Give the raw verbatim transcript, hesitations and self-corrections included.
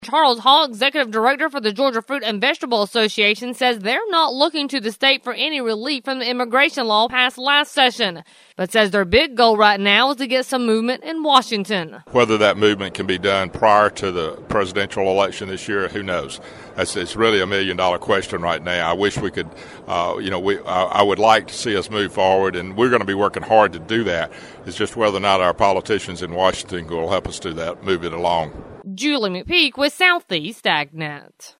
Charles Hall, executive director for the Georgia Fruit and Vegetable Association, says they're not looking to the state for any relief from the immigration law passed last session, but says their big goal right now is to get some movement in Washington. Whether that movement can be done prior to the presidential election this year, who knows? That's, it's really a million-dollar question right now. I wish we could, uh, you know, we I, I would like to see us move forward, and we're going to be working hard to do that. It's just whether or not our politicians in Washington will help us do that, move it along. Julie McPeak with Southeast AgNet.